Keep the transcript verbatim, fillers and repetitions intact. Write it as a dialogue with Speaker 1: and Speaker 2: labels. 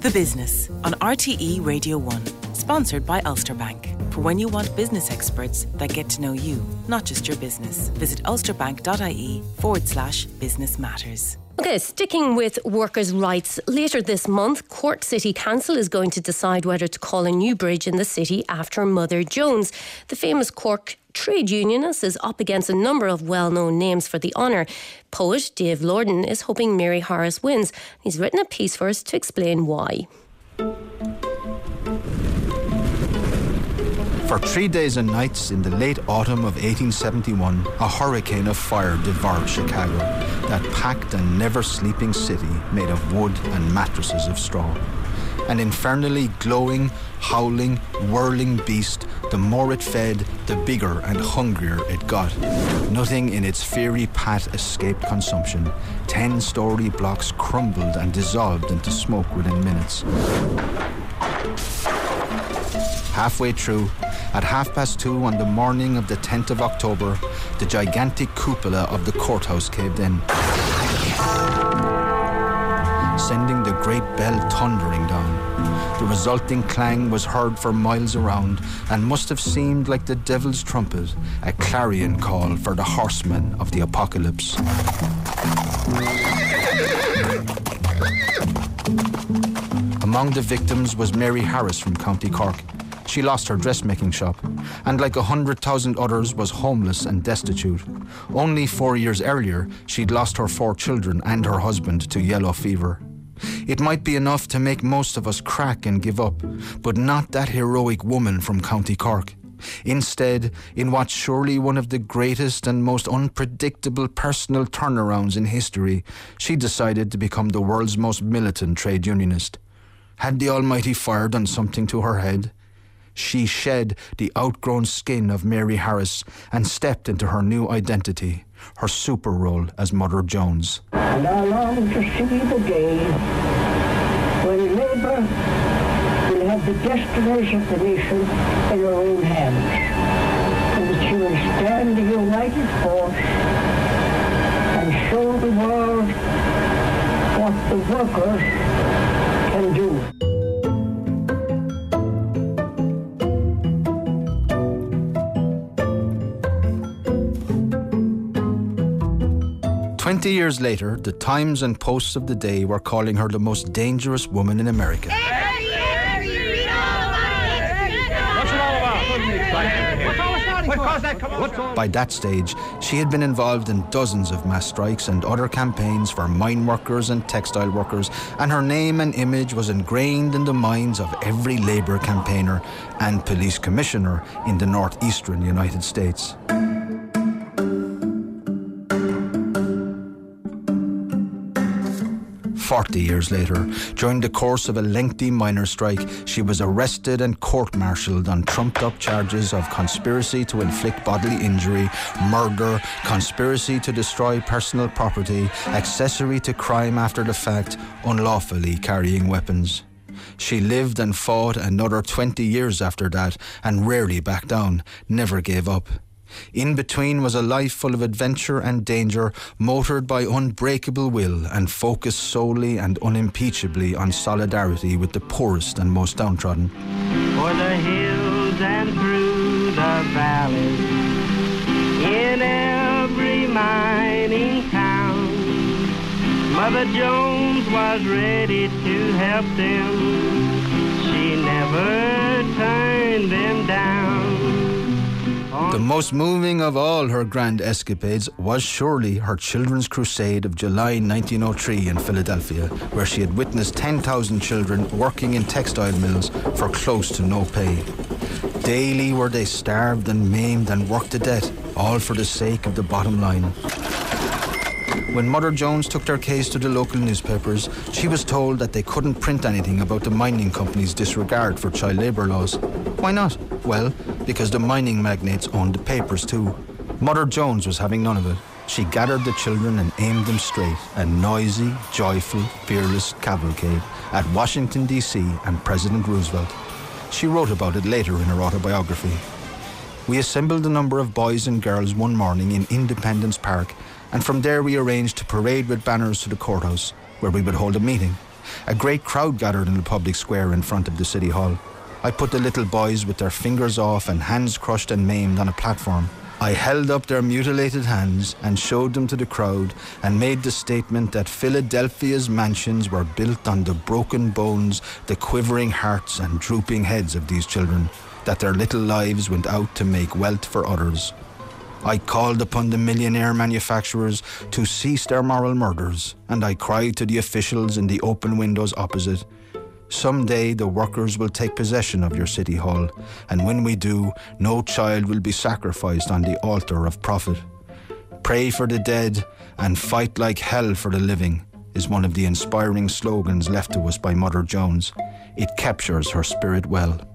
Speaker 1: The Business on R T E Radio one, sponsored by Ulster Bank. For when you want business experts that get to know you, not just your business. Visit ulsterbank.ie forward slash business matters.
Speaker 2: Okay, sticking with workers' rights, later this month, Cork City Council is going to decide whether to call a new bridge in the city after Mother Jones. The famous Cork trade unionist is up against a number of well-known names for the honour. Poet Dave Lorden is hoping Mary Harris wins. He's written a piece for us to explain why.
Speaker 3: For three days and nights in the late autumn of eighteen seventy-one, a hurricane of fire devoured Chicago, that packed and never-sleeping city made of wood and mattresses of straw. An infernally glowing, howling, whirling beast, the more it fed, the bigger and hungrier it got. Nothing in its fiery path escaped consumption. Ten-storey blocks crumbled and dissolved into smoke within minutes. Halfway through, at half past two on the morning of the tenth of October, the gigantic cupola of the courthouse caved in, sending the great bell thundering down. The resulting clang was heard for miles around and must have seemed like the devil's trumpet, a clarion call for the horsemen of the apocalypse. Among the victims was Mary Harris from County Cork. She lost her dressmaking shop, and like a hundred thousand others was homeless and destitute. Only four years earlier, she'd lost her four children and her husband to yellow fever. It might be enough to make most of us crack and give up, but not that heroic woman from County Cork. Instead, in what's surely one of the greatest and most unpredictable personal turnarounds in history, she decided to become the world's most militant trade unionist. Had the Almighty Fire done something to her head? She shed the outgrown skin of Mary Harris and stepped into her new identity, her super role as Mother Jones.
Speaker 4: And I long to see the day when Labour will have the destinies of the nation in her own hands, and that she will stand a united force and show the world what the workers can do.
Speaker 3: Twenty years later, the Times and Post of the day were calling her the most dangerous woman in America. By that stage, she had been involved in dozens of mass strikes and other campaigns for mine workers and textile workers, and her name and image was ingrained in the minds of every Labour campaigner and police commissioner in the northeastern United States. Forty years later, during the course of a lengthy miners' strike, she was arrested and court-martialed on trumped-up charges of conspiracy to inflict bodily injury, murder, conspiracy to destroy personal property, accessory to crime after the fact, unlawfully carrying weapons. She lived and fought another twenty years after that and rarely backed down, never gave up. In between was a life full of adventure and danger, motored by unbreakable will and focused solely and unimpeachably on solidarity with the poorest and most downtrodden.
Speaker 5: For the hills and through the valleys, in every mining town, Mother Jones was ready to help them. She never turned them down.
Speaker 3: The most moving of all her grand escapades was surely her Children's Crusade of July nineteen oh three in Philadelphia, where she had witnessed ten thousand children working in textile mills for close to no pay. Daily were they starved and maimed and worked to death, all for the sake of the bottom line. When Mother Jones took their case to the local newspapers, she was told that they couldn't print anything about the mining company's disregard for child labour laws. Why not? Well, because the mining magnates owned the papers too. Mother Jones was having none of it. She gathered the children and aimed them straight, a noisy, joyful, fearless cavalcade at Washington, D C and President Roosevelt. She wrote about it later in her autobiography. We assembled a number of boys and girls one morning in Independence Park, and from there we arranged to parade with banners to the courthouse, where we would hold a meeting. A great crowd gathered in the public square in front of the City Hall. I put the little boys with their fingers off and hands crushed and maimed on a platform. I held up their mutilated hands and showed them to the crowd and made the statement that Philadelphia's mansions were built on the broken bones, the quivering hearts and drooping heads of these children, that their little lives went out to make wealth for others. I called upon the millionaire manufacturers to cease their moral murders, and I cried to the officials in the open windows opposite, someday the workers will take possession of your City Hall, and when we do, no child will be sacrificed on the altar of profit. Pray for the dead and fight like hell for the living is one of the inspiring slogans left to us by Mother Jones. It captures her spirit well.